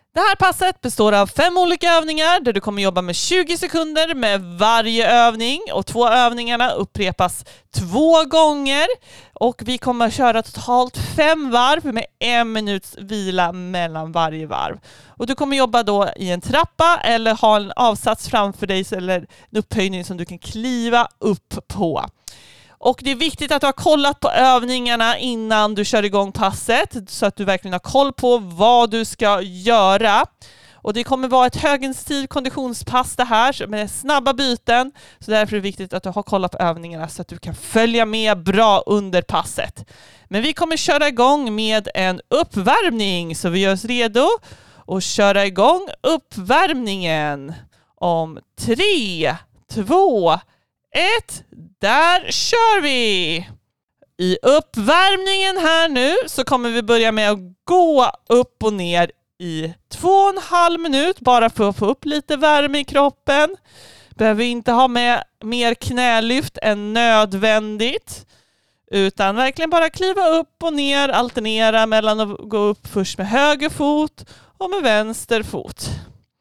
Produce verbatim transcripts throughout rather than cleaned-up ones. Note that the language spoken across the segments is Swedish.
Det här passet består av fem olika övningar där du kommer jobba med tjugo sekunder med varje övning, och två övningarna upprepas två gånger, och vi kommer att köra totalt fem varv med en minuts vila mellan varje varv. Och du kommer jobba då i en trappa eller ha en avsats framför dig eller en upphöjning som du kan kliva upp på. Och det är viktigt att du har kollat på övningarna innan du kör igång passet så att du verkligen har koll på vad du ska göra. Och det kommer vara ett högintensivt konditionspass det här med snabba byten. Så därför är det viktigt att du har kollat på övningarna så att du kan följa med bra under passet. Men vi kommer köra igång med en uppvärmning, så vi gör oss redo och köra igång uppvärmningen om tre, två, ett. Där kör vi! I uppvärmningen här nu så kommer vi börja med att gå upp och ner i två och en halv minut bara för att få upp lite värme i kroppen. Behöver inte ha med mer knälyft än nödvändigt, utan verkligen bara kliva upp och ner, alternera mellan att gå upp först med höger fot och med vänster fot.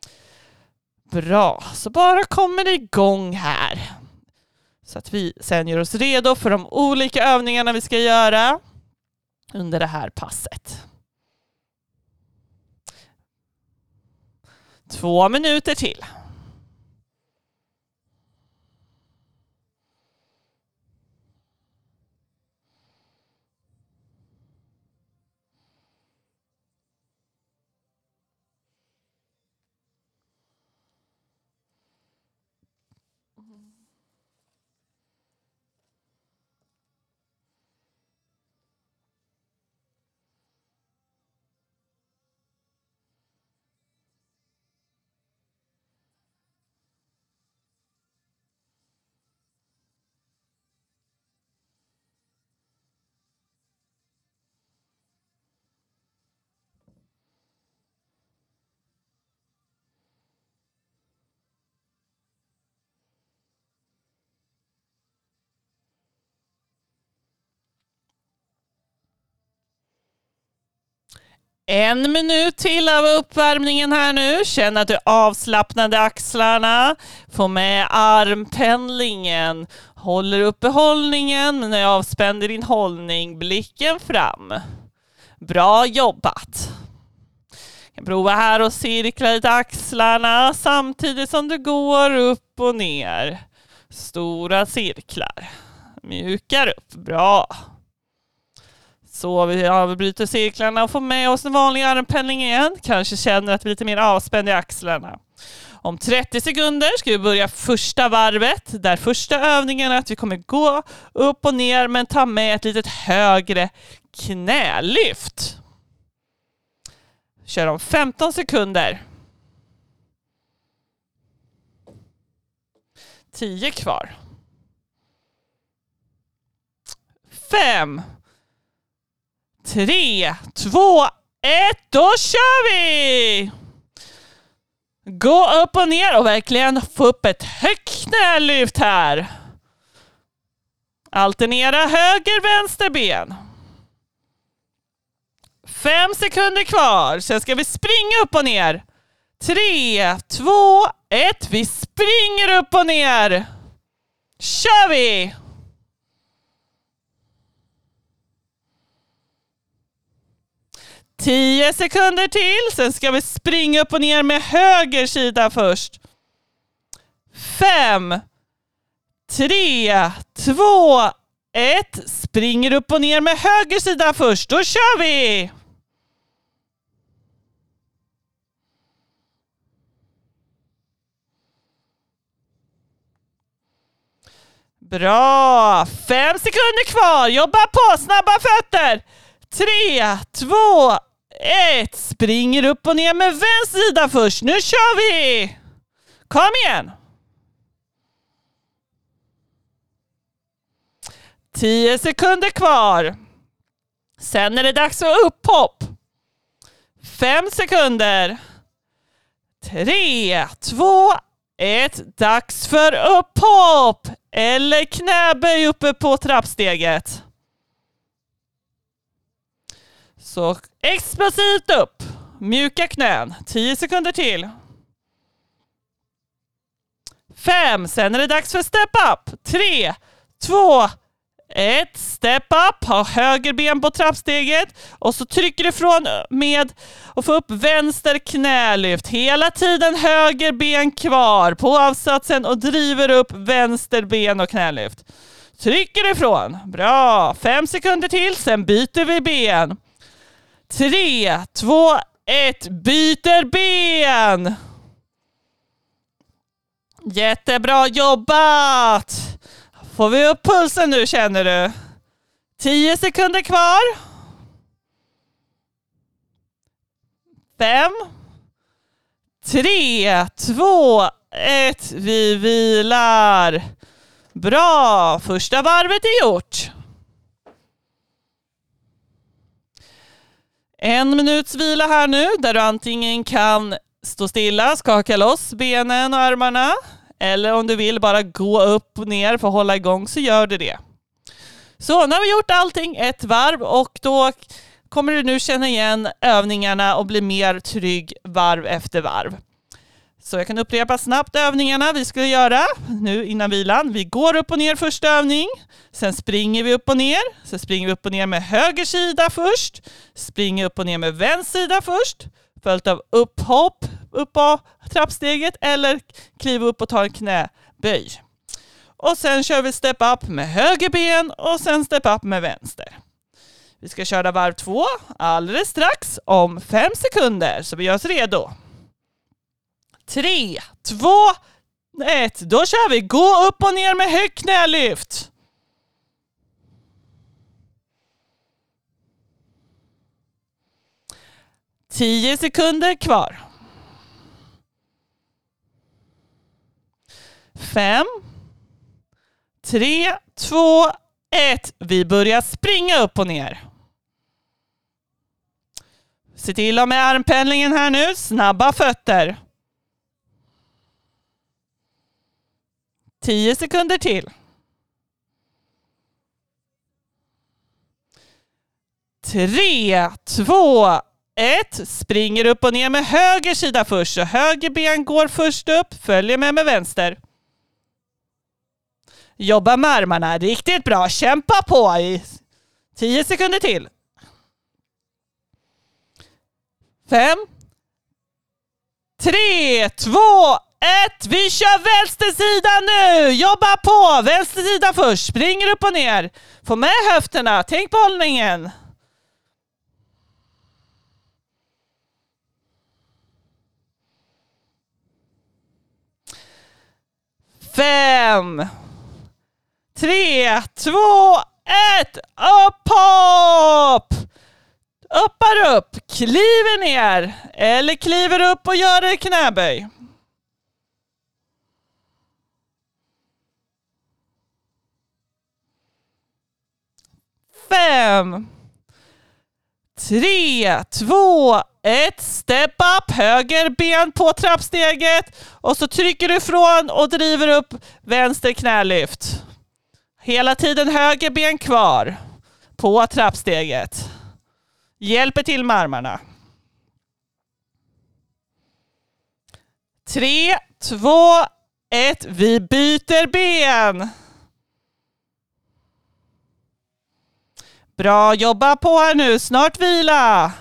Bra, så bara kommer det igång här. Så att vi sen gör oss redo för de olika övningarna vi ska göra under det här passet. Två minuter till. En minut till av uppvärmningen här nu. Känn att du avslappnade axlarna. Få med armpendlingen. Håller uppe hållningen men är avspänd i din hållning. Blicken fram. Bra jobbat. Jag kan prova här och cirkla lite axlarna samtidigt som du går upp och ner. Stora cirklar. Mjukar upp. Bra. Så vi avbryter cirklarna och får med oss den vanliga armpendlingen igen. Kanske känner att vi är lite mer avspänd i axlarna. Om trettio sekunder ska vi börja första varvet. Där första övningen är att vi kommer gå upp och ner men ta med ett litet högre knälyft. Kör om femton sekunder. tio kvar. fem. Tre, två, ett, då kör vi! Gå upp och ner och verkligen få upp ett högt knälyft här. Alternera höger, vänster ben. Fem sekunder kvar, sen ska vi springa upp och ner. Tre, två, ett, vi springer upp och ner. Kör vi! Tio sekunder till. Sen ska vi springa upp och ner med höger sida först. Fem. Tre. Två. Ett. Springer upp och ner med höger sida först. Då kör vi! Bra. Fem sekunder kvar. Jobba på. Snabba fötter. Tre. Två. Ett. Springer upp och ner med vänster sida först. Nu kör vi! Kom igen! Tio sekunder kvar. Sen är det dags för upphopp. Fem sekunder. Tre, två, ett. Dags för upphopp. Eller knäböj uppe på trappsteget. Så explosivt upp. Mjuka knän. tio sekunder till. fem. Sen är det dags för step up. tre, två, ett. Step up. Ha höger ben på trappsteget. Och så trycker du ifrån med och få upp vänster knälyft. Hela tiden höger ben kvar på avsatsen och driver upp vänster ben och knälyft. Trycker ifrån. Bra. Fem sekunder till. Sen byter vi ben. tre, två, ett. Byter ben. Jättebra jobbat. Får vi upp pulsen nu, känner du? tio sekunder kvar. fem, tre, två, ett. Vi vilar. Bra. Första varvet är gjort. En minuts vila här nu där du antingen kan stå stilla, skaka loss benen och armarna. Eller om du vill bara gå upp och ner för att hålla igång så gör du det. Så nu har vi gjort allting ett varv och då kommer du nu känna igen övningarna och bli mer trygg varv efter varv. Så jag kan upprepa snabbt övningarna vi ska göra nu innan vilan. Vi går upp och ner första övning. Sen springer vi upp och ner. Sen springer vi upp och ner med höger sida först. Springer upp och ner med vänster sida först. Följt av upphopp upp på trappsteget eller kliva upp och ta en knäböj. Och sen kör vi step up med höger ben och sen step up med vänster. Vi ska köra varv två alldeles strax om fem sekunder. Så vi gör oss redo. Tre, två, ett. Då kör vi. Gå upp och ner med högt knälyft. Tio sekunder kvar. Fem, tre, två, ett. Vi börjar springa upp och ner. Se till med armpendlingen här nu. Snabba fötter. Tio sekunder till. Tre, två, ett. Springer upp och ner med höger sida först. Så höger ben går först upp. Följer med med vänster. Jobba med armarna. Riktigt bra. Kämpa på i tio sekunder till. Fem. Tre, två, ett. Vi kör vänstersidan nu. Jobba på. Vänstersidan först. Springer upp och ner. Få med höfterna. Tänk på hållningen. Fem. Tre, två, ett. Upp, hopp. Uppar upp. Kliver ner. Eller kliver upp och gör en knäböj. Fem. Tre, två, ett. Step up. Höger ben på trappsteget. Och så trycker du ifrån och driver upp vänster knälyft. Hela tiden höger ben kvar på trappsteget. Hjälper till med armarna. Tre, två, ett. Vi byter ben. Bra, jobba på här nu. Snart vila.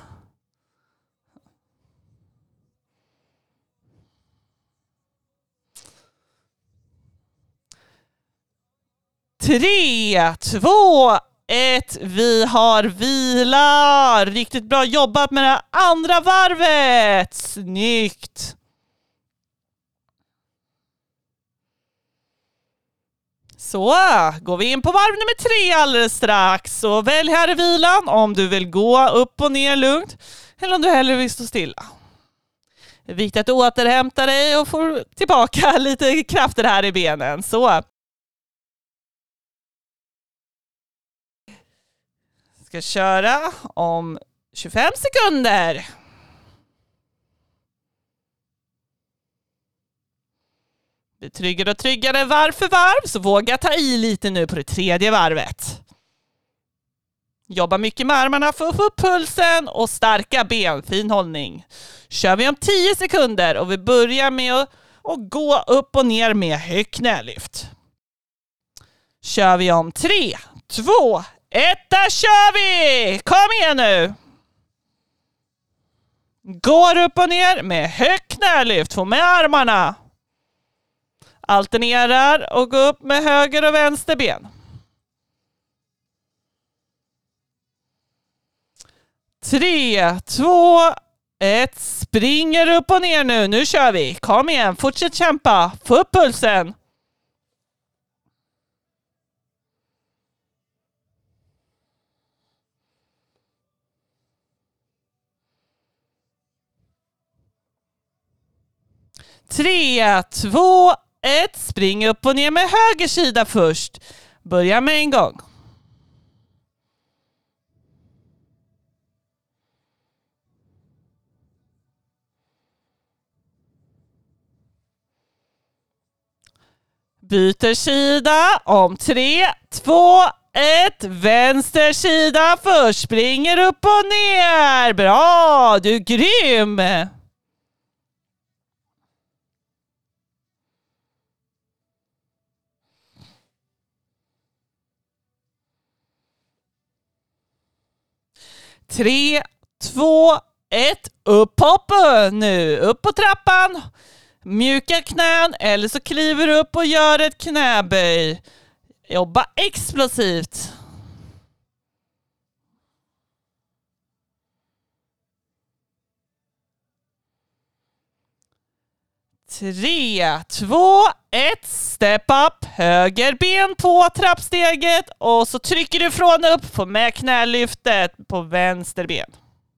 Tre, två, ett. Vi har vila. Riktigt bra jobbat med det andra varvet. Snyggt. Så går vi in på varv nummer tre alldeles strax. Så välj här i vilan om du vill gå upp och ner lugnt eller om du hellre vill stå stilla. Det är viktigt att du återhämtar dig och får tillbaka lite krafter här i benen. Så. Ska köra om tjugofem sekunder. Blir tryggare och tryggare varv för varv, så våga ta i lite nu på det tredje varvet. Jobba mycket med armarna för att få upp pulsen och starka ben. Fin hållning. Kör vi om tio sekunder och vi börjar med att, att gå upp och ner med högt knälyft. Kör vi om tre, två, ett, där kör vi! Kom igen nu! Går upp och ner med högt knälyft. Få med armarna. Alternerar och gå upp med höger och vänster ben. Tre, två, ett. Springer upp och ner nu. Nu kör vi. Kom igen. Fortsätt kämpa. Få upp pulsen. Tre, två, ett. Spring upp och ner med höger sida först. Börja med en gång. Byter sida om tre, två, ett. Vänster sida först. Springer upp och ner. Bra, du är grym. Tre, två, ett. Upp hopp nu. Upp på trappan. Mjuka knän eller så kliver du upp och gör ett knäböj. Jobba explosivt. Tre, två, ett. Step up. Höger ben på trappsteget och så trycker du från upp. Få med knälyftet på vänster ben.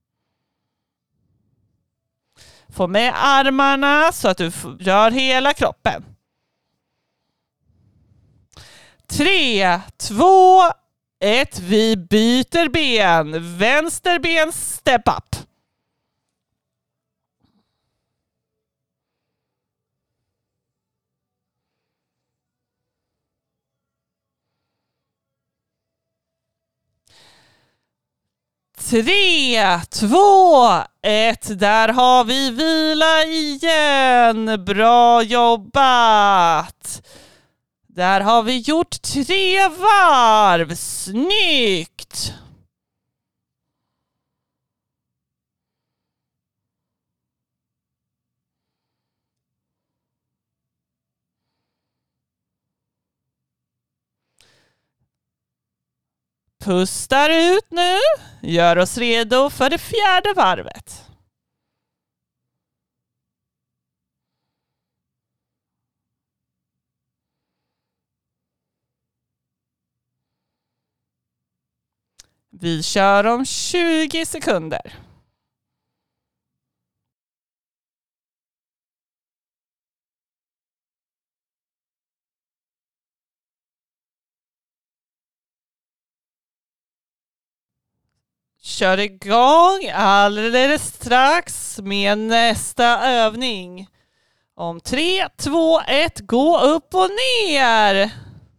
Få med armarna så att du rör hela kroppen. Tre, två, ett. Vi byter ben. Vänster ben, step up. Tre, två, ett. Där har vi vila igen. Bra jobbat. Där har vi gjort tre varv. Snyggt. Pustar ut nu. Gör oss redo för det fjärde varvet. Vi kör om tjugo sekunder. Kör igång alldeles strax med nästa övning. Om tre, två, ett, gå upp och ner.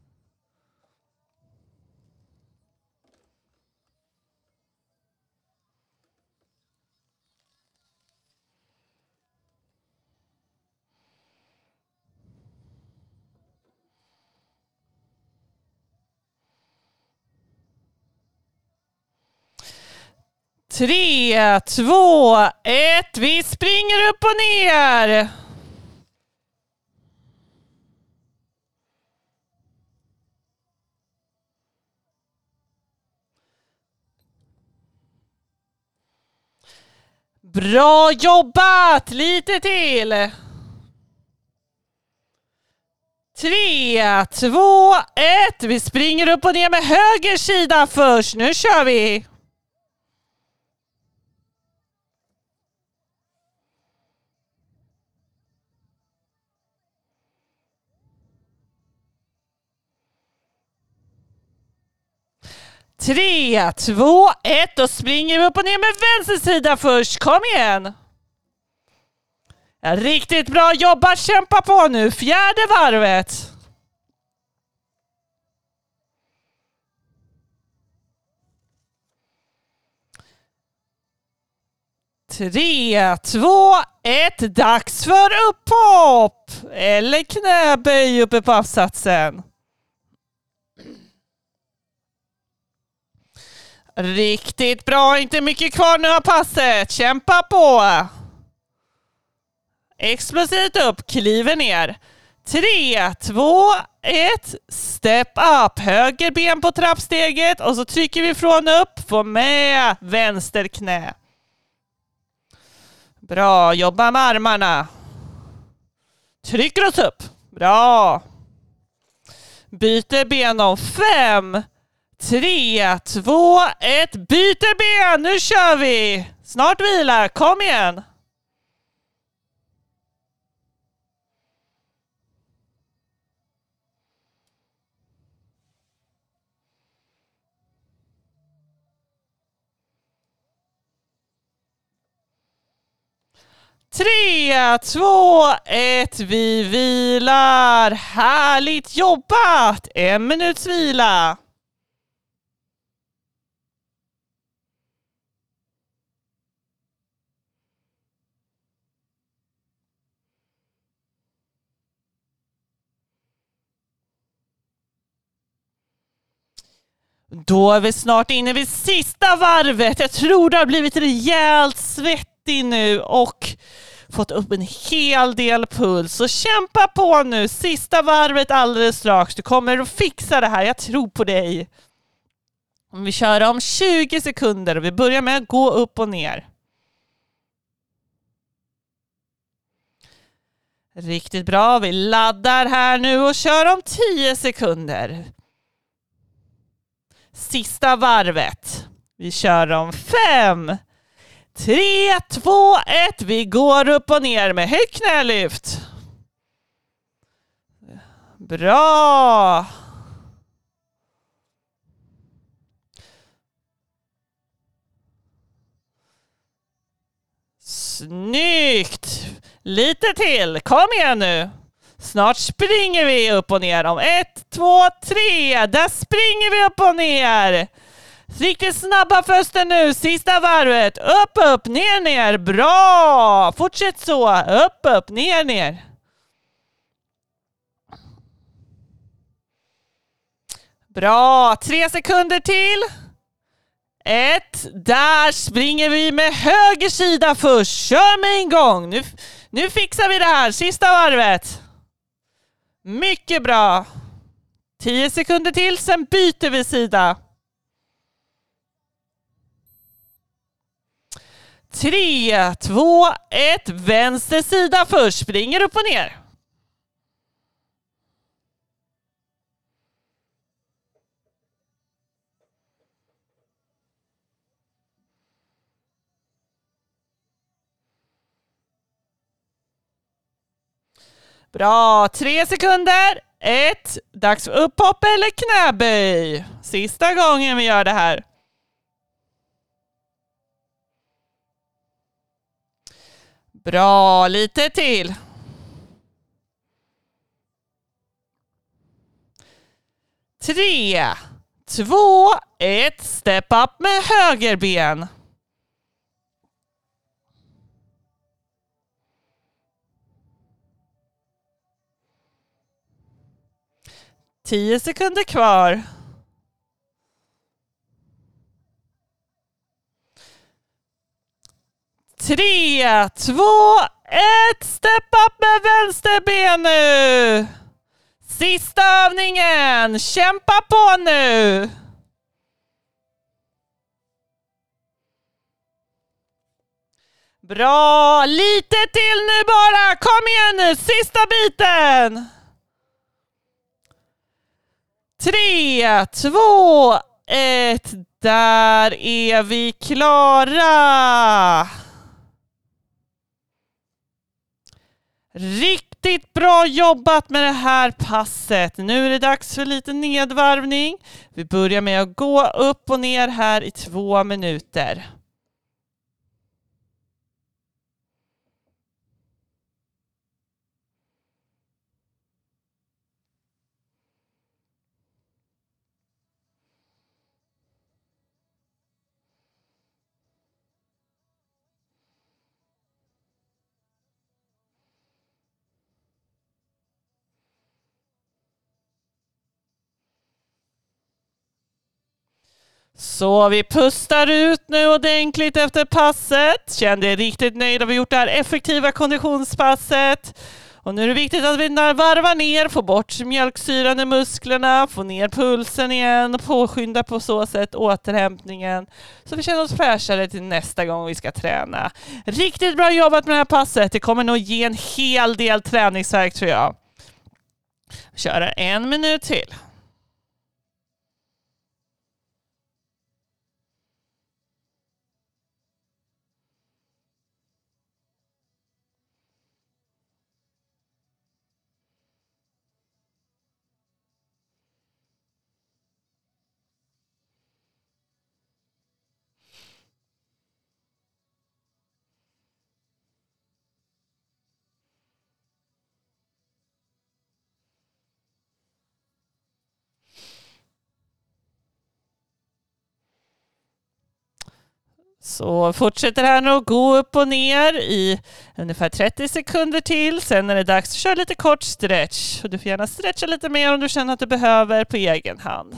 Tre, två, ett. Vi springer upp och ner. Bra jobbat! Lite till. Tre, två, ett. Vi springer upp och ner med höger sida först. Nu kör vi. Tre, två, ett. Då springer vi upp och ner med vänster sida först. Kom igen. Riktigt bra jobbat. Kämpa på nu. Fjärde varvet. Tre, två, ett. Dags för upphopp! Eller knäböj uppe på avsatsen. Riktigt bra, inte mycket kvar nu av passet. Kämpa på! Explosivt upp, kliver ner. Tre, två, ett. Step up. Höger ben på trappsteget och så trycker vi från upp. Få med vänster knä. Bra, jobba med armarna. Trycker oss upp. Bra. Byter ben om fem, tre, två, ett. Byter ben, nu kör vi. Snart vila, kom igen. Tre, två, ett. Vi vilar. Härligt jobbat. En minuts vila. Då är vi snart inne vid sista varvet. Jag tror det har blivit rejält svettig nu och fått upp en hel del puls. Så kämpa på nu. Sista varvet alldeles strax. Du kommer att fixa det här. Jag tror på dig. Vi kör om tjugo sekunder och vi börjar med att gå upp och ner. Riktigt bra. Vi laddar här nu och kör om tio sekunder. Sista varvet. Vi kör om fem, tre, två, ett. Vi går upp och ner med högt knälyft. Bra. Snyggt. Lite till. Kom igen nu. Snart springer vi upp och ner om ett, två, tre. Där springer vi upp och ner. Riktigt snabba föster nu. Sista varvet. Upp, upp, ner, ner. Bra. Fortsätt så. Upp, upp, ner, ner. Bra. Tre sekunder till. Ett. Där springer vi med höger sida först. Kör med en gång. Nu, nu fixar vi det här. Sista varvet. Mycket bra. Tio sekunder till, sen byter vi sida. Tre, två, ett. Vänster sida först. Springer upp och ner. Bra, tre sekunder. Ett. Dags för upphopp eller knäböj. Sista gången vi gör det här. Bra, lite till. Tre, två, ett. Step up med höger ben. Tio sekunder kvar. Tre, två, ett. Step up med vänster ben nu. Sista övningen. Kämpa på nu. Bra. Lite till nu bara. Kom igen nu. Sista biten. Tre, två, ett. Där är vi klara. Riktigt bra jobbat med det här passet. Nu är det dags för lite nedvarvning. Vi börjar med att gå upp och ner här i två minuter. Så vi pustar ut nu ordentligt efter passet. Känn dig riktigt nöjd att vi gjort det här effektiva konditionspasset. Och nu är det viktigt att vi varvar ner, få bort mjölksyran i musklerna, få ner pulsen igen och påskynda på så sätt återhämtningen. Så vi känner oss fräschare till nästa gång vi ska träna. Riktigt bra jobbat med det här passet. Det kommer nog ge en hel del träningsvärk tror jag. Köra en minut till. Så fortsätter här nu att gå upp och ner i ungefär trettio sekunder till. Sen är det dags att köra lite kort stretch. Och du får gärna stretcha lite mer om du känner att du behöver på egen hand.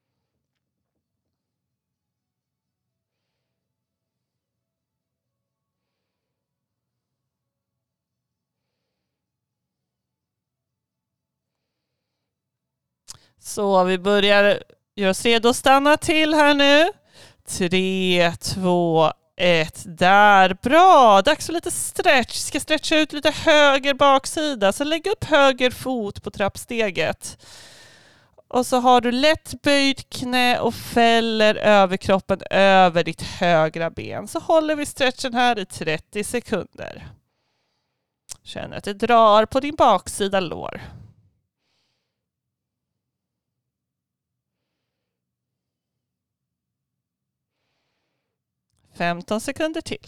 Så vi börjar göra oss redo att stanna till här nu. Tre, två, ett. Där. Bra. Dags för lite stretch. Ska stretcha ut lite höger baksida. Så lägg upp höger fot på trappsteget. Och så har du lätt böjt knä och fäller överkroppen över ditt högra ben. Så håller vi stretchen här i trettio sekunder. Känner att det drar på din baksida lår. femton sekunder till.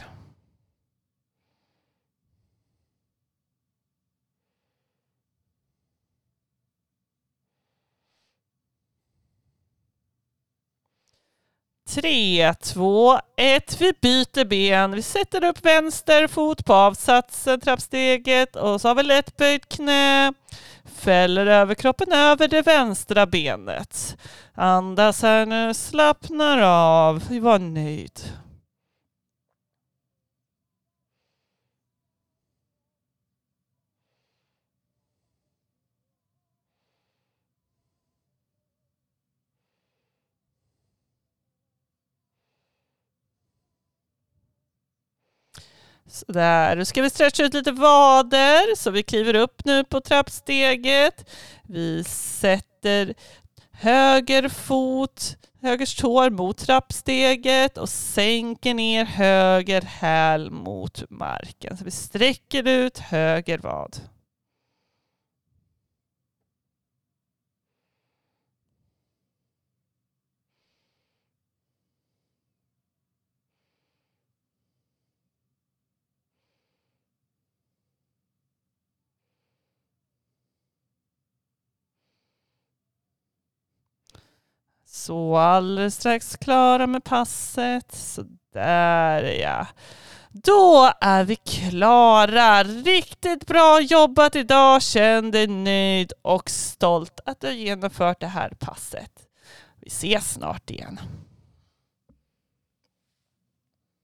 Tre, två, ett. Vi byter ben. Vi sätter upp vänster fot på avsatsen, trappsteget. Och så har vi lätt böjt knä. Fäller över kroppen över det vänstra benet. Andas här nu. Slappnar av. Vi var nöjd. Sådär, nu ska vi stretcha ut lite vader så vi kliver upp nu på trappsteget. Vi sätter höger fot, höger tår mot trappsteget och sänker ner höger häl mot marken. Så vi sträcker ut höger vad. Så alldeles strax klara med passet. Så där ja. Då är vi klara. Riktigt bra jobbat idag. Känn dig nöjd och stolt att du har genomfört det här passet. Vi ses snart igen.